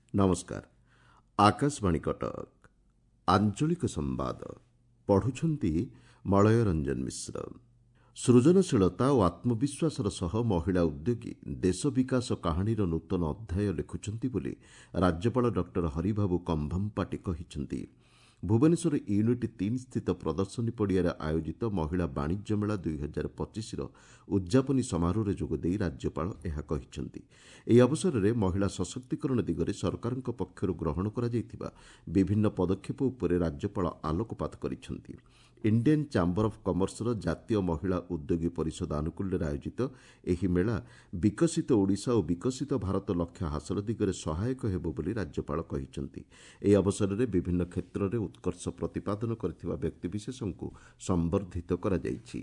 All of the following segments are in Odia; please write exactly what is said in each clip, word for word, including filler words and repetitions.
नमस्कार। आकाशवाणी कटक आंचलिक संवाद पढ़ुछंती मलय रंजन मिश्र। सृजनशीलता और आत्मविश्वासर सह महिला उद्योगी देश विकास कहानीर नूतन अध्याय लिखुछंती बोली राज्यपाल डॉक्टर हरिबाबू कंभमपाटी कहिछंती। भुवनेश्वर यूनिट तीन स्थित प्रदर्शनी पड़िया आयोजित महिला वाणिज्य मेला दुई हजार पचिश उद्यापनी समारोह जोगदे राज्यपाल यह कहिछंती। ଏହି ଅବସରରେ ମହିଳା ସଶକ୍ତିକରଣ ଦିଗରେ ସରକାରଙ୍କ ପକ୍ଷରୁ ଗ୍ରହଣ କରାଯାଇଥିବା ବିଭିନ୍ନ ପଦକ୍ଷେପ ଉପରେ ରାଜ୍ୟପାଳ ଆଲୋକପାତ କରିଛନ୍ତି। ଇଣ୍ଡିଆନ୍ ଚାମ୍ବର ଅଫ୍ କମର୍ସର ଜାତୀୟ ମହିଳା ଉଦ୍ୟୋଗୀ ପରିଷଦ ଆନୁକୂଲ୍ୟରେ ଆୟୋଜିତ ଏହି ମେଳା ବିକଶିତ ଓଡ଼ିଶା ଓ ବିକଶିତ ଭାରତ ଲକ୍ଷ୍ୟ ହାସଲ ଦିଗରେ ସହାୟକ ହେବ ବୋଲି ରାଜ୍ୟପାଳ କହିଛନ୍ତି। ଏହି ଅବସରରେ ବିଭିନ୍ନ କ୍ଷେତ୍ରରେ ଉତ୍କର୍ଷ ପ୍ରତିପାଦନ କରିଥିବା ବ୍ୟକ୍ତିବିଶେଷଙ୍କୁ ସମ୍ବର୍ଦ୍ଧିତ କରାଯାଇଛି।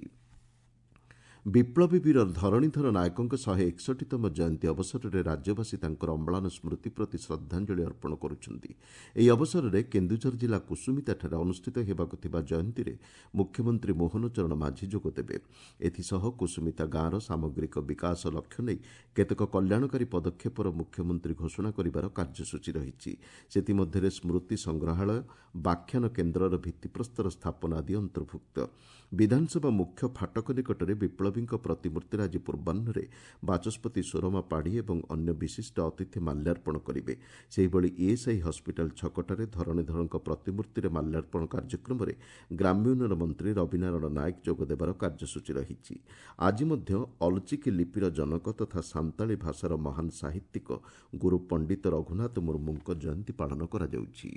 ବିପ୍ଳବୀ ବୀର ଧରଣୀଧର ନାୟକଙ୍କ ଶହେ ଏକଷଠିତମ ଜୟନ୍ତୀ ଅବସରରେ ରାଜ୍ୟବାସୀ ତାଙ୍କର ଅମ୍ଳାନ ସ୍ମୃତି ପ୍ରତି ଶ୍ରଦ୍ଧାଞ୍ଜଳି ଅର୍ପଣ କରୁଛନ୍ତି। ଏହି ଅବସରରେ କେନ୍ଦୁଝର ଜିଲ୍ଲା କୁସୁମିତାଠାରେ ଅନୁଷ୍ଠିତ ହେବାକୁ ଥିବା ଜୟନ୍ତୀରେ ମୁଖ୍ୟମନ୍ତ୍ରୀ ମୋହନ ଚରଣ ମାଝୀ ଯୋଗଦେବେ। ଏଥିସହ କୁସୁମିତା ଗାଁର ସାମଗ୍ରିକ ବିକାଶ ଲକ୍ଷ୍ୟ ନେଇ କେତେକ କଲ୍ୟାଣକାରୀ ପଦକ୍ଷେପର ମୁଖ୍ୟମନ୍ତ୍ରୀ ଘୋଷଣା କରିବାର କାର୍ଯ୍ୟସୂଚୀ ରହିଛି। ସେଥିମଧ୍ୟରେ ସ୍ମୃତି ସଂଗ୍ରହାଳୟ, ବାଖ୍ୟାନ କେନ୍ଦ୍ରର ଭିତ୍ତିପ୍ରସ୍ତର ସ୍ଥାପନ ଆଦି ଅନ୍ତର୍ଭୁକ୍ତ। ବିଧାନସଭା ମୁଖ୍ୟ ଫାଟକ ନିକଟରେ ବିପ୍ଳବୀଙ୍କ ପ୍ରତିମୂର୍ତ୍ତିରେ ଆଜି ପୂର୍ବାହ୍ନରେ ବାଚସ୍ପତି ସୁରମା ପାଢ଼ୀ ଏବଂ ଅନ୍ୟ ବିଶିଷ୍ଟ ଅତିଥି ମାଲ୍ୟାର୍ପଣ କରିବେ। ସେହିଭଳି ଇଏସ୍ଆଇ ହସ୍ପିଟାଲ ଛକଠାରେ ଧରଣୀଧରଙ୍କ ପ୍ରତିମୂର୍ତ୍ତିରେ ମାଲ୍ୟାର୍ପଣ କାର୍ଯ୍ୟକ୍ରମରେ ଗ୍ରାମ୍ୟ ଉନ୍ନୟନ ମନ୍ତ୍ରୀ ରବିନାରାୟଣ ନାୟକ ଯୋଗଦେବାର କାର୍ଯ୍ୟସୂଚୀ ରହିଛି। ଆଜି ମଧ୍ୟ ଅଲଚିକି ଲିପିର ଜନକ ତଥା ସାନ୍ତାଳୀ ଭାଷାର ମହାନ ସାହିତ୍ୟିକ ଗୁରୁ ପଣ୍ଡିତ ରଘୁନାଥ ମୁର୍ମୁଙ୍କ ଜୟନ୍ତୀ ପାଳନ କରାଯାଉଛି।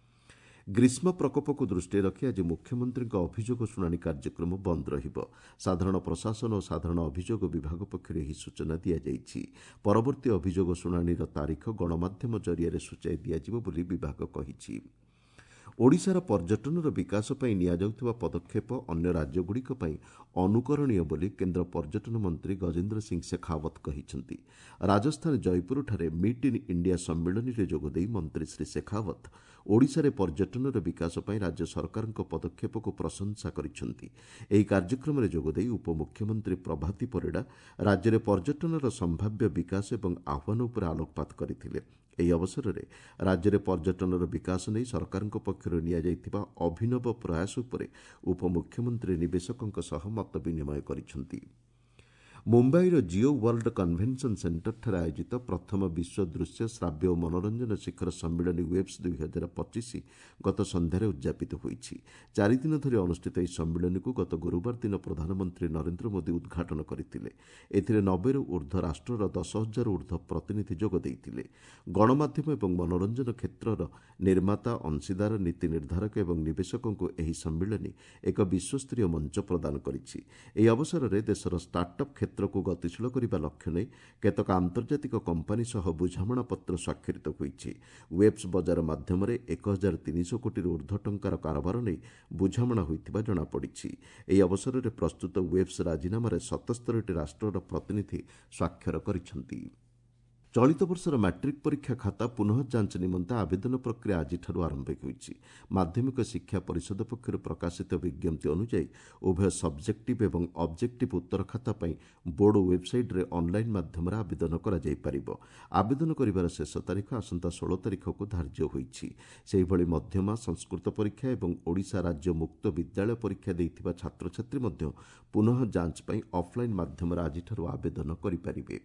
ଗ୍ରୀଷ୍ମ ପ୍ରକୋପକୁ ଦୃଷ୍ଟିରେ ରଖି ଆଜି ମୁଖ୍ୟମନ୍ତ୍ରୀଙ୍କ ଅଭିଯୋଗ ଶୁଣାଣି କାର୍ଯ୍ୟକ୍ରମ ବନ୍ଦ ରହିବ। ସାଧାରଣ ପ୍ରଶାସନ ଓ ସାଧାରଣ ଅଭିଯୋଗ ବିଭାଗ ପକ୍ଷରୁ ଏହି ସୂଚନା ଦିଆଯାଇଛି। ପରବର୍ତ୍ତୀ ଅଭିଯୋଗ ଶୁଣାଣିର ତାରିଖ ଗଣମାଧ୍ୟମ ଜରିଆରେ ସୂଚାଇ ଦିଆଯିବ ବୋଲି ବିଭାଗ କହିଛି। ଓଡ଼ିଶାର ପର୍ଯ୍ୟଟନର ବିକାଶ ପାଇଁ ନିଆଯାଉଥିବା ପଦକ୍ଷେପ ଅନ୍ୟ ରାଜ୍ୟଗୁଡ଼ିକ ପାଇଁ ଅନୁକରଣୀୟ ବୋଲି କେନ୍ଦ୍ର ପର୍ଯ୍ୟଟନ ମନ୍ତ୍ରୀ ଗଜେନ୍ଦ୍ର ସିଂ ଶେଖାୱତ କହିଛନ୍ତି। ରାଜସ୍ଥାନ ଜୟପୁରଠାରେ ମିଟ୍ ଇନ୍ ଇଣ୍ଡିଆ ସମ୍ମିଳନୀରେ ଯୋଗଦେଇ ମନ୍ତ୍ରୀ ଶ୍ରୀ ଶେଖାୱତ ଓଡ଼ିଶାରେ ପର୍ଯ୍ୟଟନର ବିକାଶ ପାଇଁ ରାଜ୍ୟ ସରକାରଙ୍କ ପଦକ୍ଷେପକୁ ପ୍ରଶଂସା କରିଛନ୍ତି। ଏହି କାର୍ଯ୍ୟକ୍ରମରେ ଯୋଗଦେଇ ଉପମୁଖ୍ୟମନ୍ତ୍ରୀ ପ୍ରଭାତୀ ପରିଡ଼ା ରାଜ୍ୟରେ ପର୍ଯ୍ୟଟନର ସମ୍ଭାବ୍ୟ ବିକାଶ ଏବଂ ଆହ୍ୱାନ ଉପରେ ଆଲୋକପାତ କରିଥିଲେ। ଏହି ଅବସରରେ ରାଜ୍ୟରେ ପର୍ଯ୍ୟଟନର ବିକାଶ ନେଇ ସରକାରଙ୍କ ପକ୍ଷରୁ ନିଆଯାଇଥିବା ଅଭିନବ ପ୍ରୟାସ ଉପରେ ଉପମୁଖ୍ୟମନ୍ତ୍ରୀ ନିବେଶକଙ୍କ ସହ ମତ ବିନିମୟ କରିଛନ୍ତି। ମୁମ୍ବାଇର ଜିଓ ୱାର୍ଲଡ କନ୍ଭେନ୍ସନ ସେଣ୍ଟରଠାରେ ଆୟୋଜିତ ପ୍ରଥମ ବିଶ୍ୱ ଦୃଶ୍ୟ ଶ୍ରାବ୍ୟ ଓ ମନୋରଞ୍ଜନ ଶିଖର ସମ୍ମିଳନୀ ୱେବ୍ସ ଦୁଇ ହଜାର ପଚିଶ ଗତ ସନ୍ଧ୍ୟାରେ ଉଦ୍ଯାପିତ ହୋଇଛି। ଚାରିଦିନ ଧରି ଅନୁଷ୍ଠିତ ଏହି ସମ୍ମିଳନୀକୁ ଗତ ଗୁରୁବାର ଦିନ ପ୍ରଧାନମନ୍ତ୍ରୀ ନରେନ୍ଦ୍ର ମୋଦି ଉଦ୍ଘାଟନ କରିଥିଲେ। ଏଥିରେ ନବେରୁ ଊର୍ଦ୍ଧ୍ୱ ରାଷ୍ଟ୍ରର ଦଶ ହଜାରରୁ ଊର୍ଦ୍ଧ୍ୱ ପ୍ରତିନିଧି ଯୋଗ ଦେଇଥିଲେ। ଗଣମାଧ୍ୟମ ଏବଂ ମନୋରଞ୍ଜନ କ୍ଷେତ୍ରର ନିର୍ମାତା, ଅଂଶୀଦାର, ନୀତି ନିର୍ଦ୍ଧାରକ ଏବଂ ନିବେଶକଙ୍କୁ ଏହି ସମ୍ମିଳନୀ ଏକ ବିଶ୍ୱସ୍ତରୀୟ ମଞ୍ଚ ପ୍ରଦାନ କରିଛି। ଏହି ଅବସରରେ ଦେଶର ଷ୍ଟାର୍ଟଅପ୍ କ୍ଷେତ୍ରକୁ ଗତିଶୀଳ କରିବା ଲକ୍ଷ୍ୟ ନେଇ କେତେକ ଆନ୍ତର୍ଜାତିକ କମ୍ପାନୀ ସହ ବୁଝାମଣାପତ୍ର ସ୍ୱାକ୍ଷରିତ ହୋଇଛି। ୱେବ୍ସ ବଜାର ମାଧ୍ୟମରେ ଏକ ହଜାର ତିନିଶହ କୋଟିରୁ ଊର୍ଦ୍ଧ୍ୱ ଟଙ୍କାର କାରବାର ନେଇ ବୁଝାମଣା ହୋଇଥିବା ଜଣାପଡ଼ିଛି। ଏହି ଅବସରରେ ପ୍ରସ୍ତୁତ ୱେବ୍ସ ରାଜିନାମାରେ ସତସ୍ତରୀଟି ରାଷ୍ଟ୍ରର ପ୍ରତିନିଧି ସ୍ୱାକ୍ଷର କରିଛନ୍ତି। ଚଳିତ ବର୍ଷର ମାଟ୍ରିକ୍ ପରୀକ୍ଷା ଖାତା ପୁନଃ ଯାଞ୍ଚ ନିମନ୍ତେ ଆବେଦନ ପ୍ରକ୍ରିୟା ଆଜିଠାରୁ ଆରମ୍ଭ ହୋଇଛି। ମାଧ୍ୟମିକ ଶିକ୍ଷା ପରିଷଦ ପକ୍ଷରୁ ପ୍ରକାଶିତ ବିଜ୍ଞପ୍ତି ଅନୁଯାୟୀ ଉଭୟ ସବ୍ଜେକ୍ଟିଭ୍ ଏବଂ ଅବ୍ଜେକ୍ଟିଭ୍ ଉତ୍ତର ଖାତା ପାଇଁ ବୋର୍ଡ ୱେବ୍ସାଇଟ୍ରେ ଅନ୍ଲାଇନ୍ ମାଧ୍ୟମରେ ଆବେଦନ କରାଯାଇପାରିବ। ଆବେଦନ କରିବାର ଶେଷ ତାରିଖ ଆସନ୍ତା ଷୋହଳ ତାରିଖକୁ ଧାର୍ଯ୍ୟ ହୋଇଛି। ସେହିଭଳି ମଧ୍ୟମା, ସଂସ୍କୃତ ପରୀକ୍ଷା ଏବଂ ଓଡ଼ିଶା ରାଜ୍ୟ ମୁକ୍ତ ବିଦ୍ୟାଳୟ ପରୀକ୍ଷା ଦେଇଥିବା ଛାତ୍ରଛାତ୍ରୀ ମଧ୍ୟ ପୁନଃ ଯାଞ୍ଚ ପାଇଁ ଅଫ୍ଲାଇନ୍ ମାଧ୍ୟମରେ ଆଜିଠାରୁ ଆବେଦନ କରିପାରିବେ।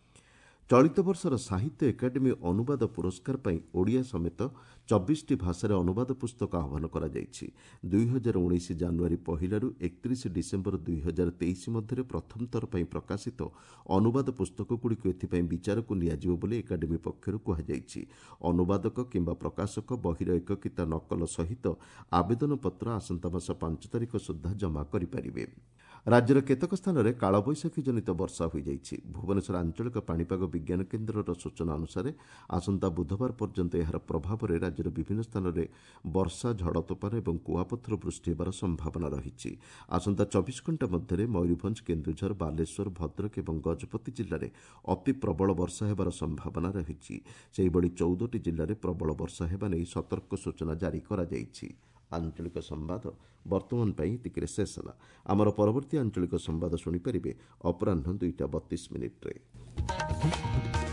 ଚଳିତ ବର୍ଷର ସାହିତ୍ୟ ଏକାଡେମୀ ଅନୁବାଦ ପୁରସ୍କାର ପାଇଁ ଓଡ଼ିଆ ସମେତ ଚବିଶଟି ଭାଷାରେ ଅନୁବାଦ ପୁସ୍ତକ ଆହ୍ୱାନ କରାଯାଇଛି। ଦୁଇ ହଜାର ଉଣେଇଶ ଜାନୁଆରୀ ପହିଲାରୁ ଏକତିରିଶ ଡିସେମ୍ବର ଦୁଇ ହଜାର ତେଇଶ ମଧ୍ୟରେ ପ୍ରଥମ ଥର ପାଇଁ ପ୍ରକାଶିତ ଅନୁବାଦ ପୁସ୍ତକଗୁଡ଼ିକୁ ଏଥିପାଇଁ ବିଚାରକୁ ନିଆଯିବ ବୋଲି ଏକାଡେମୀ ପକ୍ଷରୁ କୁହାଯାଇଛି। ଅନୁବାଦକ କିମ୍ବା ପ୍ରକାଶକ ବହିର ଏକକିତା ନକଲ ସହିତ ଆବେଦନପତ୍ର ଆସନ୍ତା ମାସ ପାଞ୍ଚ ତାରିଖ ସୁଦ୍ଧା ଜମା କରିପାରିବେ। ରାଜ୍ୟର କେତେକ ସ୍ଥାନରେ କାଳବୈଶାଖୀ ଜନିତ ବର୍ଷା ହୋଇଯାଇଛି। ଭୁବନେଶ୍ୱର ଆଞ୍ଚଳିକ ପାଣିପାଗ ବିଜ୍ଞାନ କେନ୍ଦ୍ରର ସୂଚନା ଅନୁସାରେ ଆସନ୍ତା ବୁଧବାର ପର୍ଯ୍ୟନ୍ତ ଏହାର ପ୍ରଭାବରେ ରାଜ୍ୟର ବିଭିନ୍ନ ସ୍ଥାନରେ ବର୍ଷା, ଝଡ଼ ତୋଫାନ ଏବଂ କୁଆପଥର ବୃଷ୍ଟି ହେବାର ସମ୍ଭାବନା ରହିଛି। ଆସନ୍ତା ଚବିଶ ଘଣ୍ଟା ମଧ୍ୟରେ ମୟୂରଭଞ୍ଜ, କେନ୍ଦୁଝର, ବାଲେଶ୍ୱର, ଭଦ୍ରକ ଏବଂ ଗଜପତି ଜିଲ୍ଲାରେ ଅତି ପ୍ରବଳ ବର୍ଷା ହେବାର ସମ୍ଭାବନା ରହିଛି। ସେହିଭଳି ଚଉଦଟି ଜିଲ୍ଲାରେ ପ୍ରବଳ ବର୍ଷା ହେବା ନେଇ ସତର୍କ ସୂଚନା ଜାରି କରାଯାଇଛି। ଆଞ୍ଚଳିକ ସମ୍ବାଦ ବର୍ତ୍ତମାନ ପାଇଁ ଏତିକିରେ ଶେଷ ହେଲା। ଆମର ପରବର୍ତ୍ତୀ ଆଞ୍ଚଳିକ ସମ୍ବାଦ ଶୁଣିପାରିବେ ଅପରାହ୍ନ ଦୁଇଟା ବତିଶ ମିନିଟ୍ରେ।